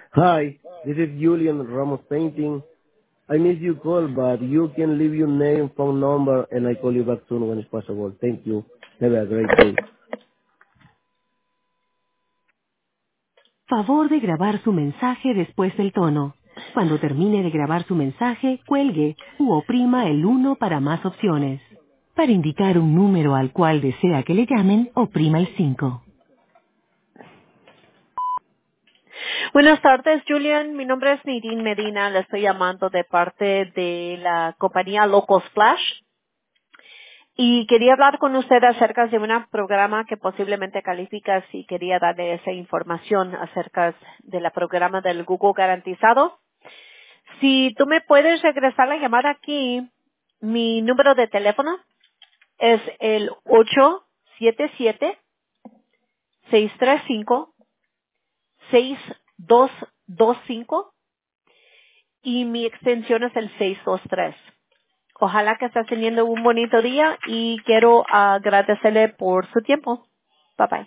Hi, this is Julian Ramos Painting. I missed your call, but you can leave your name, phone number, and I call you back soon when it's possible. Thank you. Have a great day. Favor de grabar su mensaje después del tono. Cuando termine de grabar su mensaje, cuelgue u oprima el 1 para más opciones. Para indicar un número al cual desea que le llamen, oprima el 5. Buenas tardes, Julian. Mi nombre es Nadine Medina. Le estoy llamando de parte de la compañía Local Splash. Y quería hablar con usted acerca de un programa que posiblemente califica si quería darle esa información acerca del programa del Google garantizado. Si tú me puedes regresar la llamada aquí, mi número de teléfono es el 877-635-6225 y mi extensión es el 623. Ojalá que estés teniendo un bonito día y quiero agradecerle por su tiempo. Bye bye.